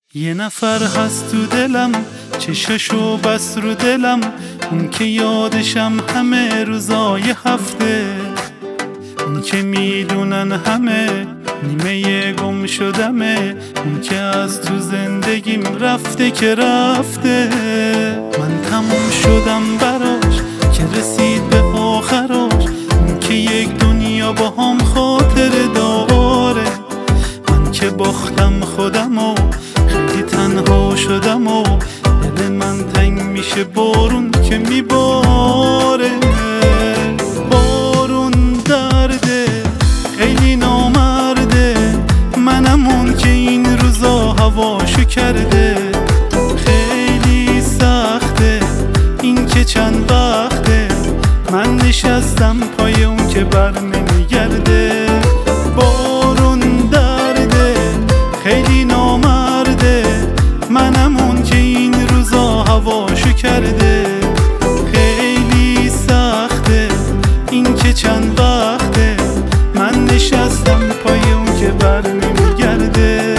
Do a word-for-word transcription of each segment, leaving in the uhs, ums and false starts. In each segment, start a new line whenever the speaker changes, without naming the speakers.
یه نفر هست تو دلم، چششو بس رو دلم، اون که یادشم همه روزای هفته، اون که میدونن همه نیمه گم شدمه، اون که از تو زندگیم رفته که رفته. من تموم شدم براش که رسید به آخراش، اون که یک دنیا با هم خاطر داره، من که باختم خودم و خیلی تنها شدم و دل من تنگ میشه بارون که میباره. بارون درده خیلی نامرده، منم اون که این روزا هواشو کرده. خیلی سخته این که چند وقته من نشستم پای اون که بر نمیگرده. بارون درده خیلی نامرده، منم اون که این روزا هواشو کرده. خیلی سخته این که چند وقته من نشستم پای اون که بر نمیگرده.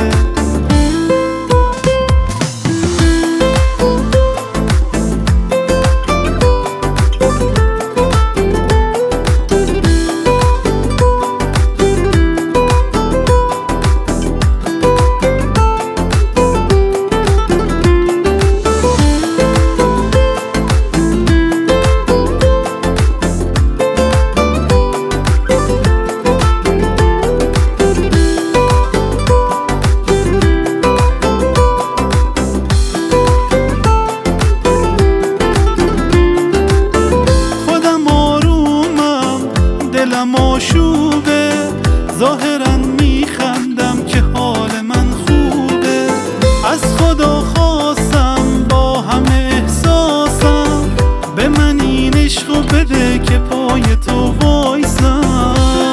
دلم آشوبه، ظاهرا میخندم که حال من خوبه. از خدا خواستم با همه احساسم، به من این عشقو بده که پای تو وایسم.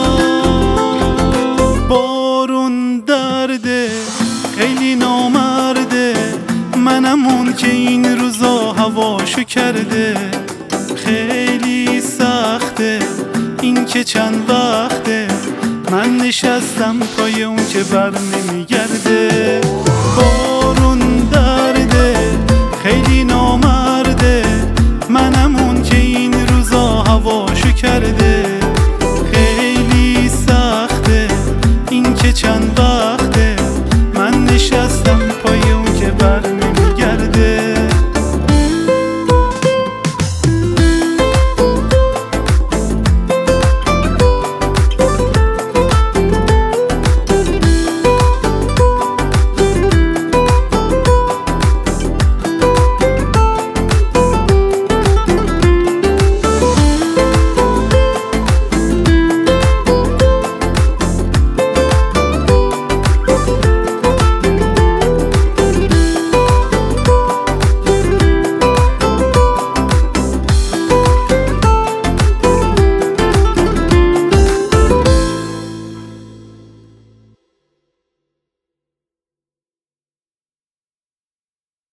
بارون درده خیلی نامرده، منم اون که این روزا هواشو کرده. خیلی سخته این که چند وقته من نشستم پای اون که بر نمیگرده.